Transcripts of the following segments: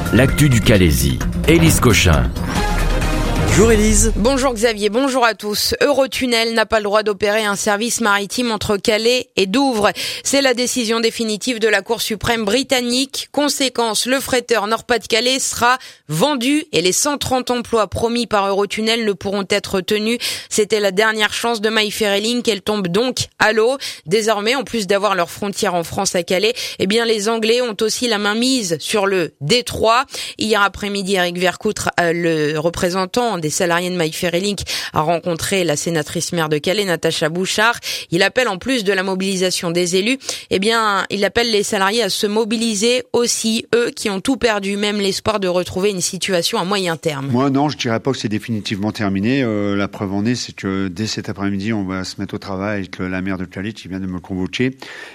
l'actu du Calaisis. Élise Cochin. Bonjour Élise. Bonjour Xavier, bonjour à tous. Eurotunnel n'a pas le droit d'opérer un service maritime entre Calais et Douvres. C'est la décision définitive de la Cour suprême britannique. Conséquence, le fretteur Nord-Pas-de-Calais sera vendu et les 130 emplois promis par Eurotunnel ne pourront être tenus. C'était la dernière chance de My Ferry Link. Elle tombe donc à l'eau. Désormais, en plus d'avoir leur frontière en France à Calais, les Anglais ont aussi la main mise sur le Détroit. Hier après-midi, Eric Vercoutre, le représentant des salariés de My Ferry Link, a rencontré la sénatrice maire de Calais, Natacha Bouchard. Il appelle, en plus de la mobilisation des élus, il appelle les salariés à se mobiliser aussi, eux qui ont tout perdu, même l'espoir de retrouver une situation à moyen terme. Moi non, je dirais pas que c'est définitivement terminé. La preuve en est, c'est que dès cet après-midi, on va se mettre au travail avec la maire de Calais qui vient de me convoquer.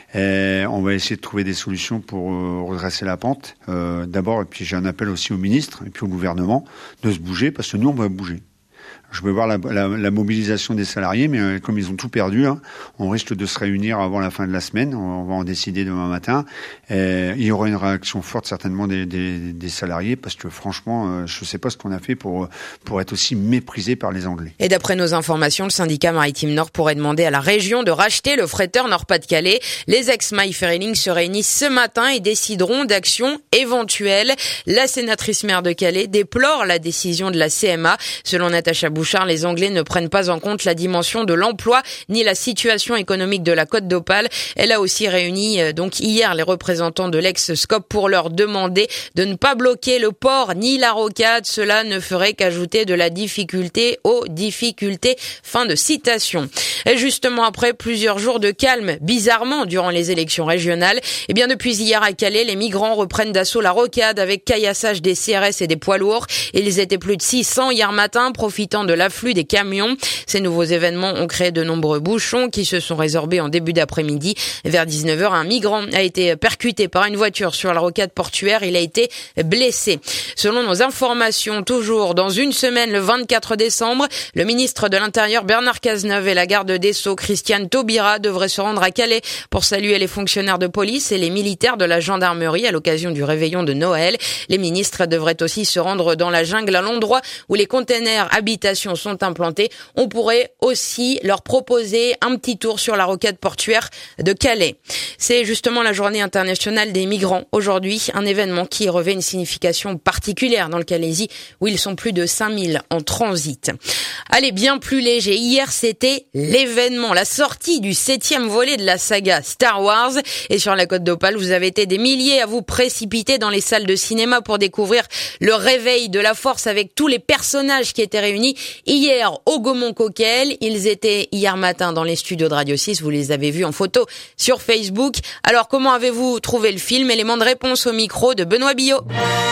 On va essayer de trouver des solutions pour redresser la pente. D'abord, et puis j'ai un appel aussi au ministre et puis au gouvernement de se bouger, parce que nous, on va bouger. Je veux voir la mobilisation des salariés, mais comme ils ont tout perdu, on risque de se réunir avant la fin de la semaine. On va en décider demain matin. Il y aura une réaction forte certainement des salariés, parce que franchement, je ne sais pas ce qu'on a fait pour être aussi méprisé par les Anglais. Et d'après nos informations, le syndicat Maritime Nord pourrait demander à la région de racheter le fretteur Nord-Pas-de-Calais. Les ex-My Ferry Link se réunissent ce matin et décideront d'actions éventuelles. La sénatrice maire de Calais déplore la décision de la CMA. Selon Natacha Bouchard, les Anglais ne prennent pas en compte la dimension de l'emploi ni la situation économique de la Côte d'Opale. Elle a aussi réuni hier les représentants de l'ex-SCOP pour leur demander de ne pas bloquer le port ni la rocade. Cela ne ferait qu'ajouter de la difficulté aux difficultés. Fin de citation. Et justement, après plusieurs jours de calme, bizarrement, durant les élections régionales, depuis hier à Calais, les migrants reprennent d'assaut la rocade avec caillassage des CRS et des poids lourds. Ils étaient plus de 600 hier matin, profitant de l'afflux des camions. Ces nouveaux événements ont créé de nombreux bouchons qui se sont résorbés en début d'après-midi. Vers 19h, un migrant a été percuté par une voiture sur la rocade portuaire. Il a été blessé. Selon nos informations, toujours dans une semaine, le 24 décembre, le ministre de l'Intérieur Bernard Cazeneuve et la garde des Sceaux Christiane Taubira devraient se rendre à Calais pour saluer les fonctionnaires de police et les militaires de la gendarmerie à l'occasion du réveillon de Noël. Les ministres devraient aussi se rendre dans la jungle à l'endroit où les containers habitations sont implantés. On pourrait aussi leur proposer un petit tour sur la rocade portuaire de Calais. C'est justement la journée internationale des migrants aujourd'hui, un événement qui revêt une signification particulière dans le Calaisis où ils sont plus de 5000 en transit. Allez, bien plus léger. Hier, c'était l'événement, la sortie du 7e volet de la saga Star Wars. Et sur la Côte d'Opale, vous avez été des milliers à vous précipiter dans les salles de cinéma pour découvrir le réveil de la Force avec tous les personnages qui étaient réunis hier au Gaumont-Coquel. Ils étaient hier matin dans les studios de Radio 6. Vous les avez vus en photo sur Facebook. Alors, comment avez-vous trouvé le film? Élément de réponse au micro de Benoît Billot.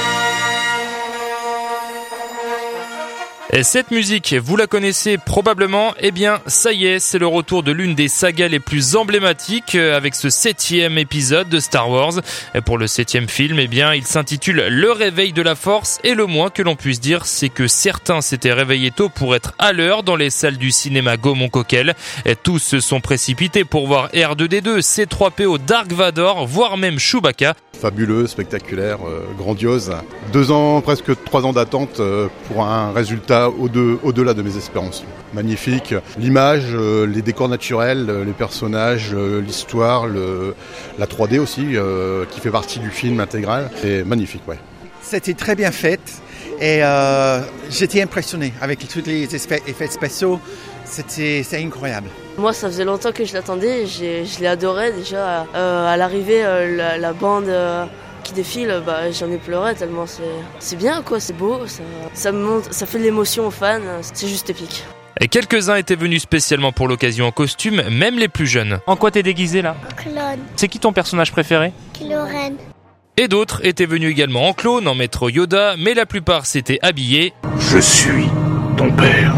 Et cette musique, vous la connaissez probablement. Ça y est, c'est le retour de l'une des sagas les plus emblématiques avec ce 7e épisode de Star Wars. Et pour le 7e film, il s'intitule Le Réveil de la Force. Et le moins que l'on puisse dire, c'est que certains s'étaient réveillés tôt pour être à l'heure dans les salles du cinéma Gaumont-Coquel. Et tous se sont précipités pour voir R2D2, C3PO, Dark Vador, voire même Chewbacca. Fabuleux, spectaculaire, grandiose. 2 ans, presque 3 ans d'attente pour un résultat au-delà de mes espérances. Magnifique. L'image, les décors naturels, les personnages, l'histoire, la 3D aussi, qui fait partie du film intégral. C'est magnifique, ouais. C'était très bien fait et j'étais impressionné avec tous les effets spéciaux. C'est incroyable. Moi, ça faisait longtemps que je l'attendais. Je l'ai adoré déjà. À l'arrivée, la bande qui défile, j'en ai pleuré tellement c'est bien, quoi. C'est beau, ça monte, ça fait de l'émotion aux fans. C'est juste épique. Et quelques-uns étaient venus spécialement pour l'occasion en costume, même les plus jeunes. En quoi t'es déguisé là? En clone. C'est qui ton personnage préféré? Kylo Ren. Et d'autres étaient venus également en clone, en maître Yoda, mais la plupart s'étaient habillés. Je suis ton père.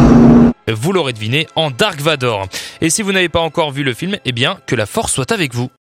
Vous l'aurez deviné, en Dark Vador. Et si vous n'avez pas encore vu le film, que la force soit avec vous.